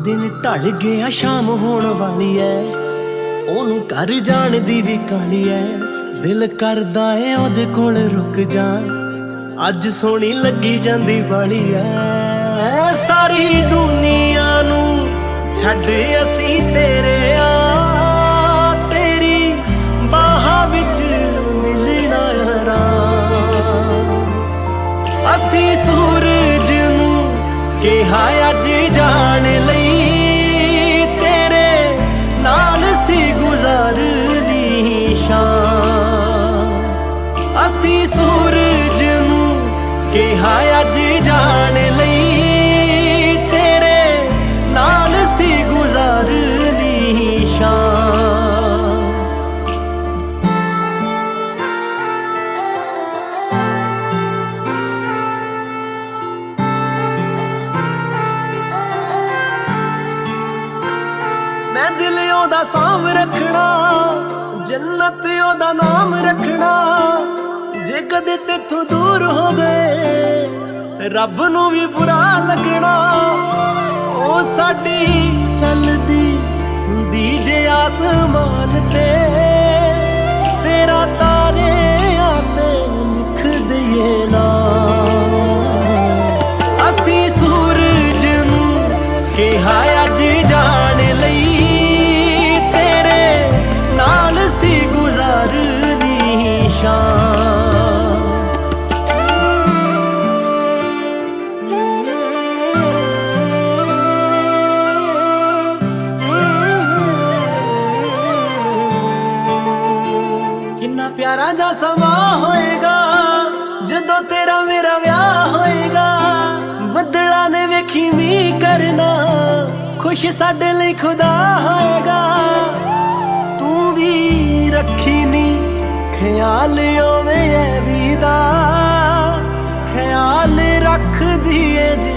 दिन ढल गया शाम होने वाली है, ओनू घर जाने दी भी काली है। दिल करदा है ओदे कोल रुक जा, अज सोहनी लगी जांदी वाली है। सारी दुनिया नू छड्ड असीं तेरे तेरी बाहां विच मिलना आराम। असीं सूरज नू कहा अज जान लई, तेरे नाल सी गुजारनी शाम। असीं सूरज नू कहा अज जान लई, तेरे नाल सी गुजारनी शाम। मैं दिल ओदा साम रखना, जन्नत ओदा नाम रखना। जे कदे तेथों दूर हो गए रब नू भी बुरा लगना। ओ साडी चलदी हुंदी जे आसमान ते, तेरा तारे आते लिख दईए ना। असीं सूरज नू कहा अज जान लई, तेरे नाल सी गुजारनी शाम। किन्ना प्यारा जा समा होएगा जदों तेरा मेरा व्याह होएगा। बदला ने वेखी मींह करना, खुश साडे लई खुदा होएगा। तू भी रखी नी ख्याल ओवें ऐ वीदा, ख्याल रख दिए जी